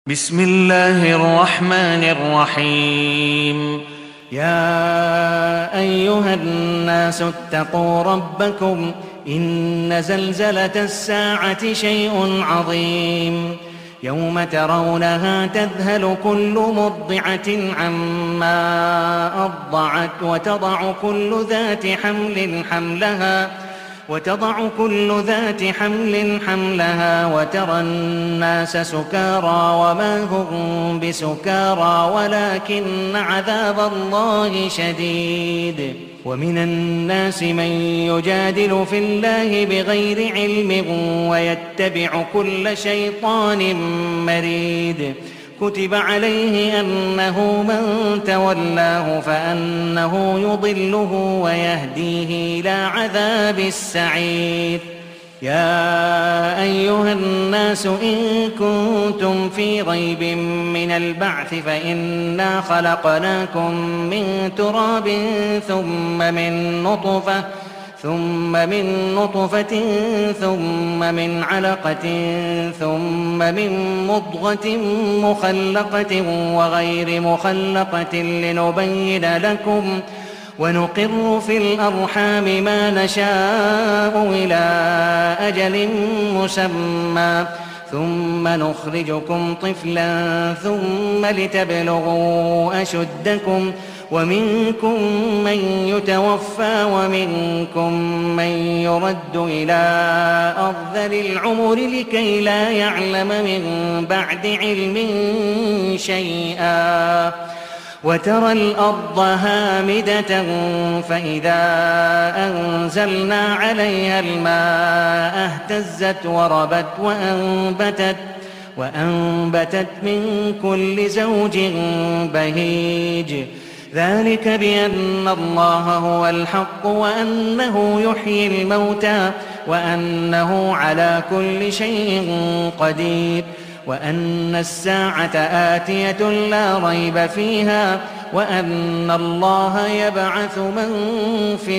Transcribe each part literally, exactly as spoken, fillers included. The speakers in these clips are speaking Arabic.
بسم الله الرحمن الرحيم. يا أيها الناس اتقوا ربكم إن زلزلة الساعة شيء عظيم يوم ترونها تذهل كل مرضعة عما أرضعت وتضع كل ذات حمل حملها وتضع كل ذات حمل حملها وترى الناس سكارى وما هم بسكارى ولكن عذاب الله شديد. ومن الناس من يجادل في الله بغير علم ويتبع كل شيطان مريد. كتب عليه أنه من تولاه فأنه يضله ويهديه إلى عذاب السعير. يا أيها الناس إن كنتم في ريب من البعث فإنا خلقناكم من تراب ثم من نطفة ثم من نطفة ثم من علقة ثم من مضغة مخلقة وغير مخلقة لنبين لكم ونقر في الأرحام ما نشاء إلى أجل مسمى ثم نخرجكم طفلا ثم لتبلغوا أشدكم ومنكم من يتوفى ومنكم من يرد إلى أرذل العمر لكي لا يعلم من بعد علم شيئا. وترى الأرض هامدة فإذا أنزلنا عليها الماء اهتزت وربت وأنبتت وأنبتت من كل زوج بهيج. ذلك بأن الله هو الحق وأنه يحيي الموتى وأنه على كل شيء قدير وأن الساعة آتية لا ريب فيها وأن الله يبعث من في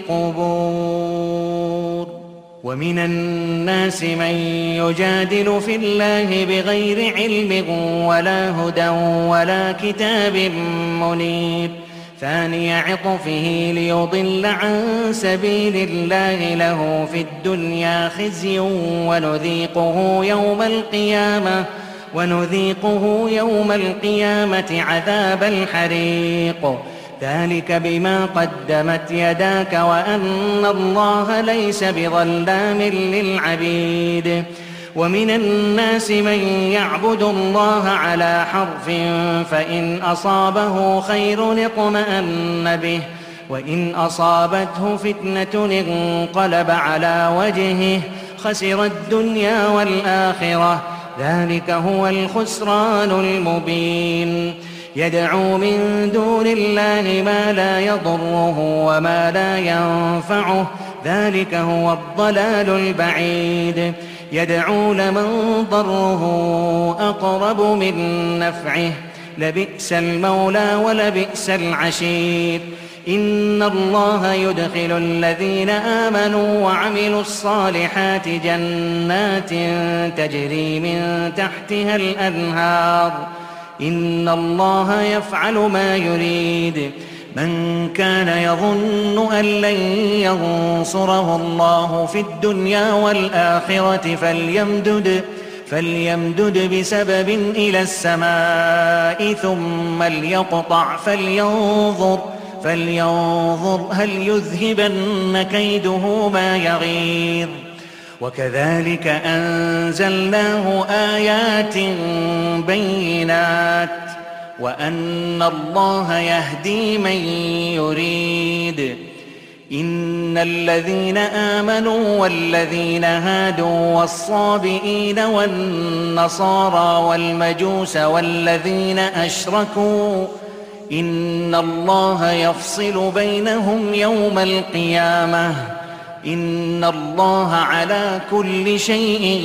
القبور. ومن الناس من يجادل في الله بغير علم ولا هدى ولا كتاب منير. ثاني عطفه ليضل عن سبيل الله له في الدنيا خزي ونذيقه يوم القيامة ونذيقه يوم القيامة عذاب الحريق. ذلك بما قدمت يداك وأن الله ليس بظلام للعبيد. ومن الناس من يعبد الله على حرف فإن أصابه خير اطمأن به وإن أصابته فتنة انقلب على وجهه خسر الدنيا والآخرة. ذلك هو الخسران المبين. يدعو من دون الله ما لا يضره وما لا ينفعه ذلك هو الضلال البعيد. يدعو لمن ضره أقرب من نفعه لبئس المولى ولبئس العشير. إن الله يدخل الذين آمنوا وعملوا الصالحات جنات تجري من تحتها الأنهار. إن الله يفعل ما يريد. من كان يظن أن لن ينصره الله في الدنيا والآخرة فليمدد, فليمدد بسبب إلى السماء ثم ليقطع فلينظر, فلينظر هل يذهبن كيده ما يغيظ. وكذلك أنزلناه آيات بينات وأن الله يهدي من يريد. إن الذين آمنوا والذين هادوا والصابئين والنصارى والمجوس والذين أشركوا إن الله يفصل بينهم يوم القيامة. إن الله على كل شيء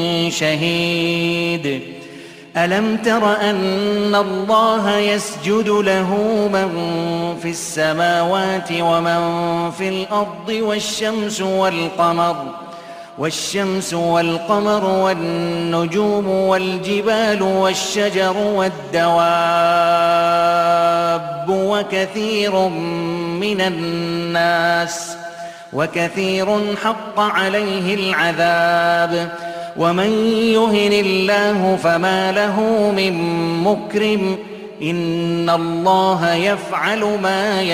شهيد. ألم تر أن الله يسجد له من في السماوات ومن في الأرض والشمس والقمر والشمس والقمر والنجوم والجبال والشجر والدواب وكثير من الناس وكثير حق عليه العذاب ومن يهن الله فما له من مكرم إن الله يفعل ما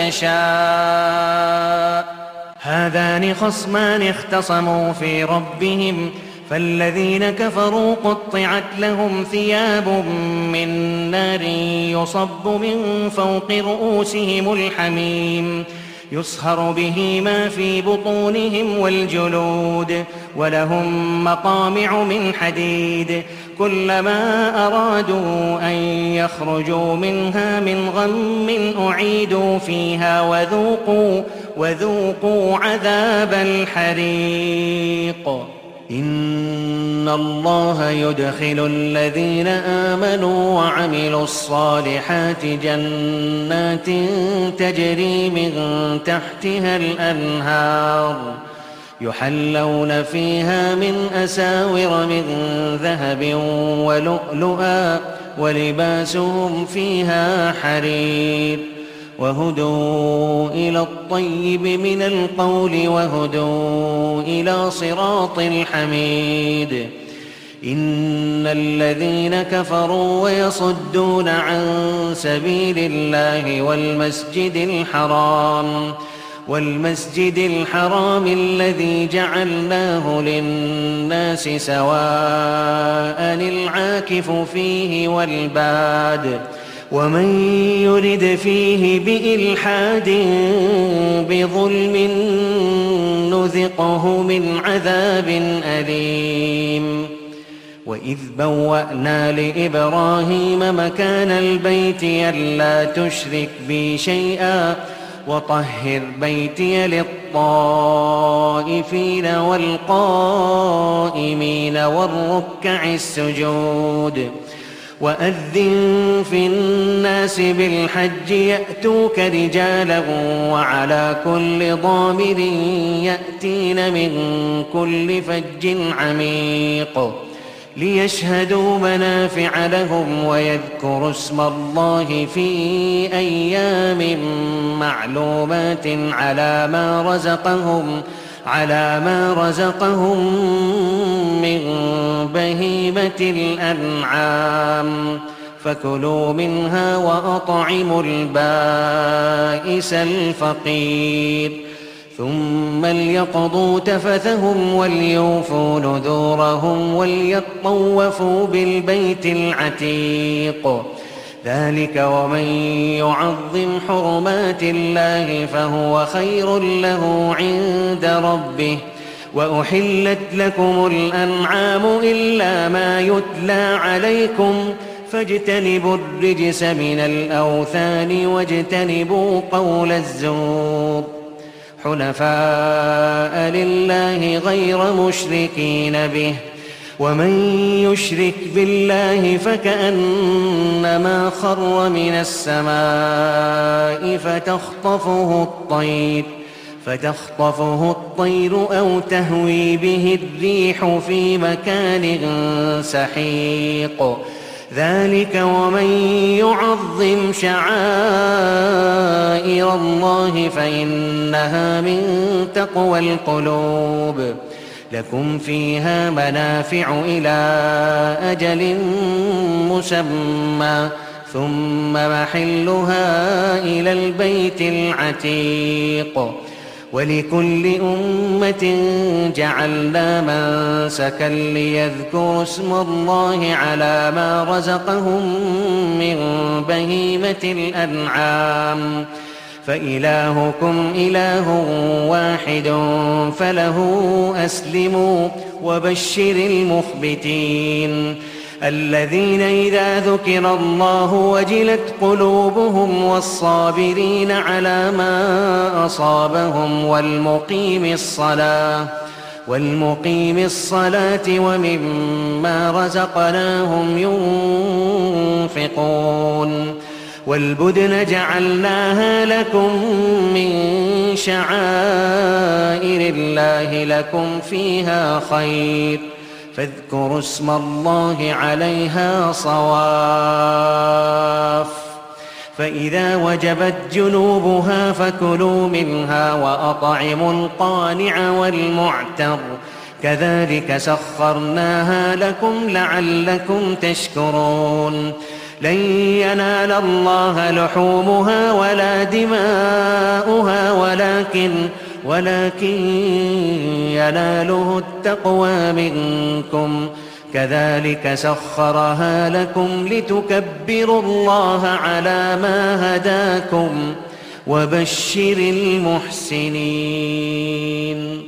يشاء. هذان خصمان اختصموا في ربهم فالذين كفروا قطعت لهم ثياب من نار يصب من فوق رؤوسهم الحميم يصهر به ما في بطونهم والجلود ولهم مقامع من حديد كلما أرادوا أن يخرجوا منها من غم أعيدوا فيها وذوقوا, وذوقوا عذاب الحريق. إن الله يدخل الذين آمنوا وعملوا الصالحات جنات تجري من تحتها الأنهار يحلون فيها من أساور من ذهب ولؤلؤا ولباسهم فيها حرير وهدوا إلى الطيب من القول وهدوا إلى صراط الحميد. إن الذين كفروا ويصدون عن سبيل الله والمسجد الحرام والمسجد الحرام الذي جعلناه للناس سواء العاكف فيه والباد ومن يرد فيه بإلحاد بظلم نذقه من عذاب أليم. وإذ بوأنا لإبراهيم مكان البيت ألا تشرك بي شيئا وطهر بيتي للطائفين والقائمين والركع السجود وأذن في الناس بالحج يأتوك رجالا وعلى كل ضامر يأتين من كل فج عميق ليشهدوا منافع لهم ويذكروا اسم الله في أيام معلومات على ما رزقهم على ما رزقهم من بهيمة الأنعام فكلوا منها وأطعموا البائس الفقير ثم ليقضوا تفثهم وليوفوا نذورهم وليطوفوا بالبيت العتيق ذلك ومن يعظم حرمات الله فهو خير له عند ربه. وأحلت لكم الأنعام إلا ما يتلى عليكم فاجتنبوا الرجس من الأوثان واجتنبوا قول الزور حنفاء لله غير مشركين به ومن يشرك بالله فكأنما خر من السماء فتخطفه الطير فتخطفه الطير أو تهوي به الريح في مكان سحيق ذلك ومن يعظم شعائر الله فإنها من تقوى القلوب. لكم فيها منافع إلى أجل مسمى ثم محلها إلى البيت العتيق ولكل أمة جعلنا منسكا ليذكروا اسم الله على ما رزقهم من بهيمة الأنعام فإلهكم إله واحد فله أسلموا وبشر المخبتين الذين إذا ذكر الله وجلت قلوبهم والصابرين على ما أصابهم والمقيم الصلاة والمقيم الصلاة ومما رزقناهم ينفقون والبدن جعلناها لكم من شعائر الله لكم فيها خير فاذكروا اسم الله عليها صواف فإذا وجبت جنوبها فكلوا منها وأطعموا القانع والمعتر كذلك سخرناها لكم لعلكم تشكرون لن ينال الله لحومها ولا دماؤها ولكن ولكن يناله التقوى منكم كذلك سخرها لكم لتكبروا الله على ما هداكم وبشر المحسنين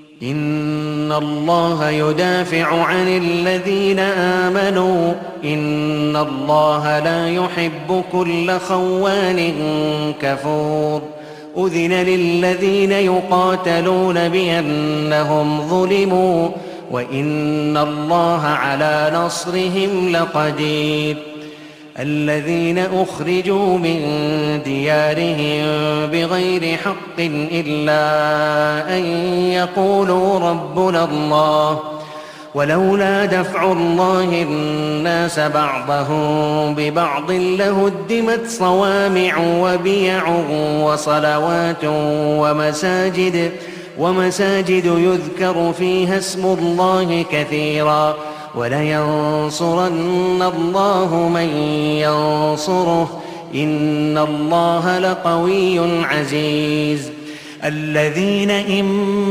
إن الله يدافع عن الذين آمنوا إن الله لا يحب كل خوان كفور أذن للذين يقاتلون بأنهم ظلموا وإن الله على نصرهم لقدير الذين أخرجوا من ديارهم بغير حق إلا أن يقولوا ربنا الله ولولا دفع الله الناس بعضهم ببعض لهدمت صوامع وبيع وصلوات ومساجد ومساجد يذكر فيها اسم الله كثيرا ولينصرن الله من ينصره إن الله لقوي عزيز الذين إن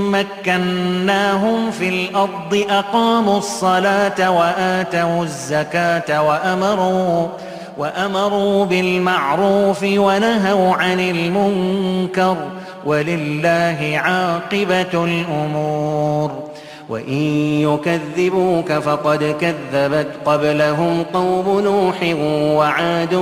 مكناهم في الأرض أقاموا الصلاة وآتوا الزكاة وأمروا وأمروا بالمعروف ونهوا عن المنكر ولله عاقبة الأمور وإن يكذبوك فقد كذبت قبلهم قوم نوح وعاد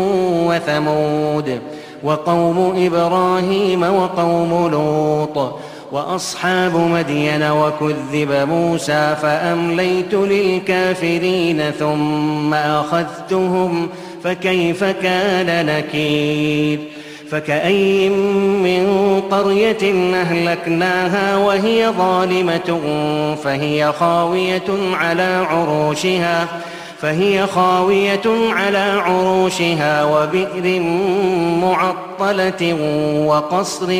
وثمود وقوم إبراهيم وقوم لوط وأصحاب مدين وكذب موسى فأمليت للكافرين ثم أخذتهم فكيف كان نكير فكأي من قرية أهلكناها وهي ظالمة فهي خاوية على عروشها فهي خاوية على عروشها وبئر معطلة وقصر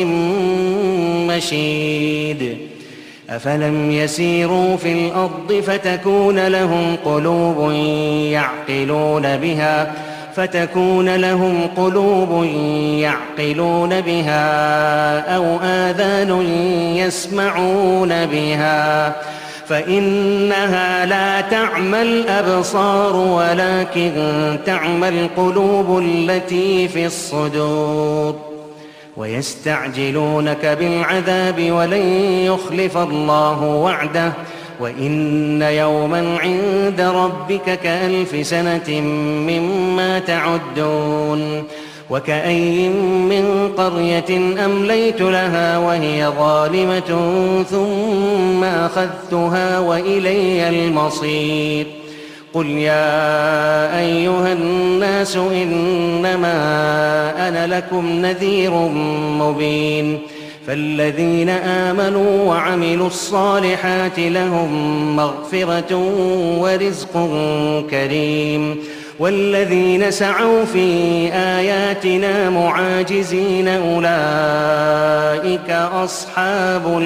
مشيد أفلم يسيروا في الأرض فتكون لهم قلوب يعقلون بها فتكون لهم قلوب يعقلون بها أو آذان يسمعون بها فإنها لا تعمى الأبصار ولكن تعمى القلوب التي في الصدور ويستعجلونك بالعذاب ولن يخلف الله وعده وإن يوما عند ربك كألف سنة مما تعدون وكأي من قرية أمليت لها وهي ظالمة ثم أخذتها وإلي المصير قل يا أيها الناس إنما أنا لكم نذير مبين فالذين آمنوا وعملوا الصالحات لهم مغفرة ورزق كريم والذين سعوا في آياتنا معاجزين أولئك أصحاب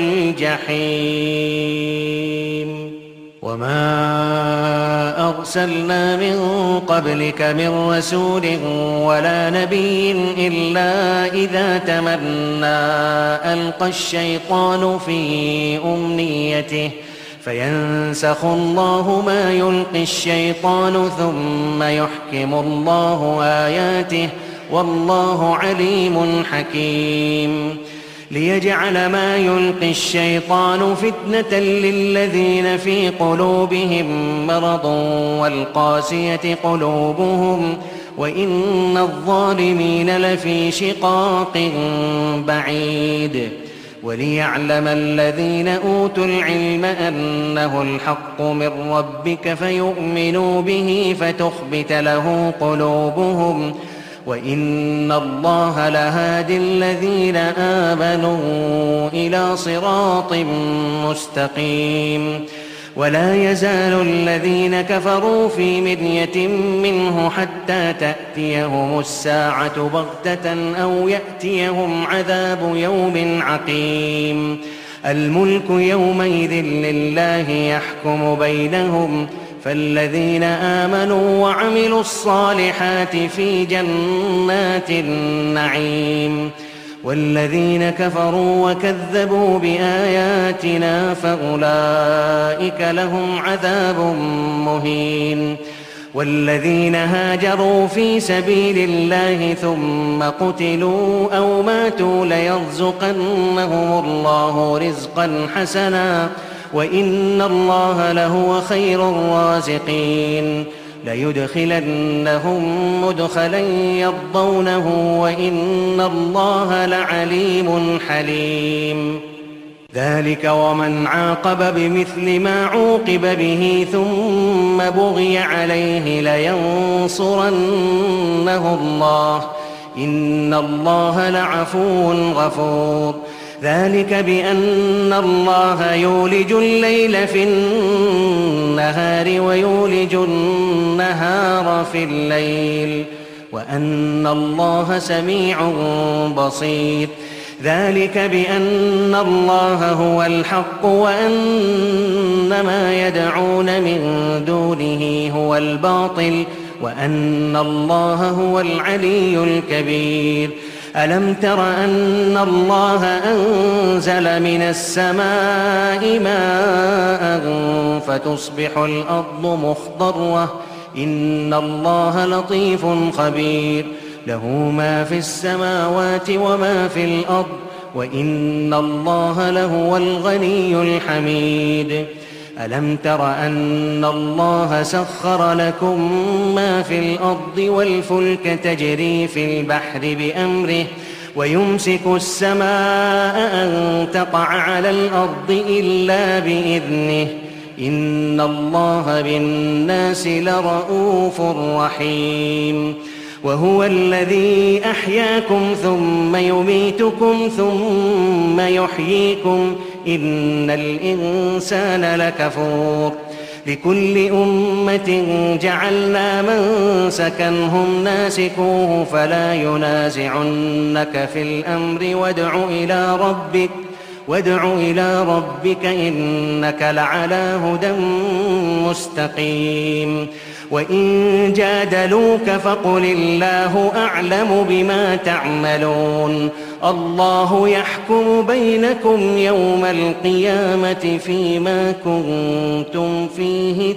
الجحيم وما أرسلنا من قبلك من رسول ولا نبي إلا إذا تمنى ألقى الشيطان في أمنيته فينسخ الله ما يلقي الشيطان ثم يحكم الله آياته والله عليم حكيم ليجعل ما يلقي الشيطان فتنة للذين في قلوبهم مرض والقاسية قلوبهم وإن الظالمين لفي شقاق بعيد وليعلم الذين أوتوا العلم أنه الحق من ربك فيؤمنوا به فتخبت له قلوبهم وإن الله لهادي الذين آمنوا إلى صراط مستقيم. ولا يزال الذين كفروا في مرية منه حتى تأتيهم الساعة بغتة أو يأتيهم عذاب يوم عقيم. الملك يومئذ لله يحكم بينهم، فالذين آمنوا وعملوا الصالحات في جنات النعيم، والذين كفروا وكذبوا بآياتنا فأولئك لهم عذاب مهين. والذين هاجروا في سبيل الله ثم قتلوا أو ماتوا ليرزقنهم الله رزقا حسنا وإن الله لهو خير الرازقين. ليدخلنهم مدخلا يرضونه وإن الله لعليم حليم. ذلك ومن عاقب بمثل ما عوقب به ثم بغي عليه لينصرنه الله إن الله لعفو غفور. ذلك بأن الله يولج الليل في النهار ويولج النهار في الليل وأن الله سميع بصير. ذلك بأن الله هو الحق وأن ما يدعون من دونه هو الباطل وأن الله هو العلي الكبير. ألم تر أن الله أنزل من السماء ماء فتصبح الأرض مخضرة إن الله لطيف خبير. له ما في السماوات وما في الأرض وإن الله لهو الغني الحميد. ألم تر أن الله سخر لكم ما في الأرض والفلك تجري في البحر بأمره ويمسك السماء أن تقع على الأرض إلا بإذنه إن الله بالناس لرءوف رحيم. وهو الذي أحياكم ثم يميتكم ثم يحييكم إن الإنسان لكفور. لكل أمة جعلنا منسكا هم ناسكوه فلا ينازعنك في الأمر وادع إلى ربك وادع إلى ربك إنك لعلى هدى مستقيم. وإن جادلوك فقل الله أعلم بما تعملون الله يحكم بينكم يوم القيامة فيما كنتم فيه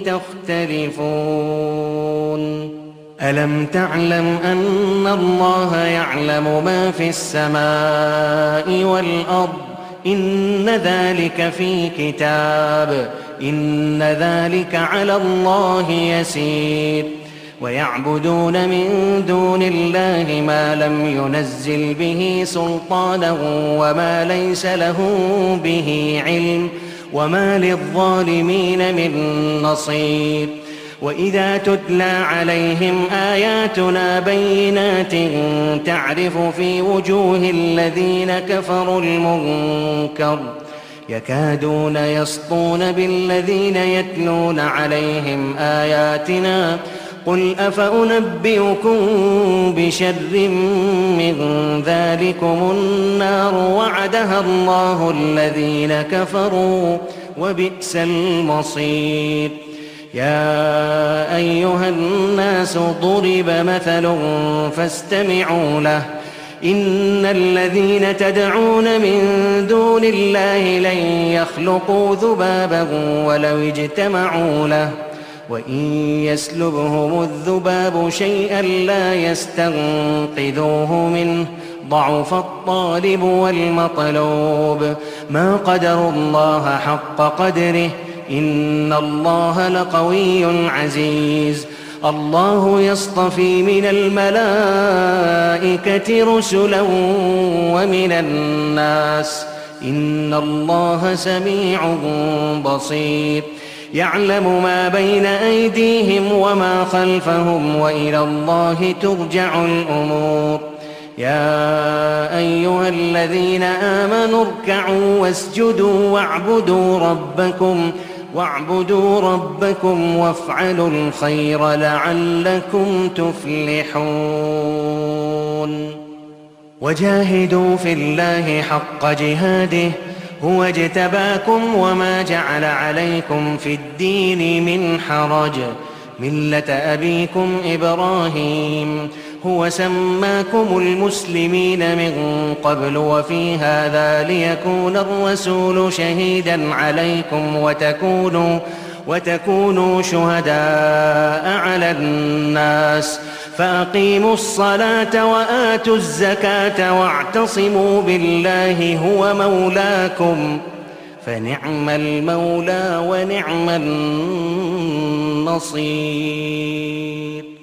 تختلفون. ألم تعلم أن الله يعلم ما في السماء والأرض إن ذلك في كتاب إن ذلك على الله يسير. ويعبدون من دون الله ما لم ينزل به سلطانا وما ليس له به علم وما للظالمين من نصير. وإذا تتلى عليهم آياتنا بينات تعرف في وجوه الذين كفروا المنكر يكادون يسطون بالذين يتلون عليهم آياتنا قل أفأنبئكم بشر من ذلكم النار وعدها الله الذين كفروا وبئس المصير. يا أيها الناس ضرب مثل فاستمعوا له إن الذين تدعون من دون الله لن يخلقوا ذبابا ولو اجتمعوا له وإن يسلبهم الذباب شيئا لا يستنقذوه منه ضعف الطالب والمطلوب. ما قدروا الله حق قدره إن الله لقوي عزيز. الله يصطفي من الملائكة رسلا ومن الناس إن الله سميع بصير. يعلم ما بين أيديهم وما خلفهم وإلى الله ترجع الأمور يا أيها الذين آمنوا اركعوا واسجدوا واعبدوا ربكم واعبدوا ربكم وافعلوا الخير لعلكم تفلحون وجاهدوا في الله حق جهاده هو اجتباكم وما جعل عليكم في الدين من حرج ملة أبيكم إبراهيم هو سماكم المسلمين من قبل وفي هذا ليكون الرسول شهيدا عليكم وتكونوا, وتكونوا شهداء على الناس فأقيموا الصلاة وآتوا الزكاة واعتصموا بالله هو مولاكم فنعم المولى ونعم النصير.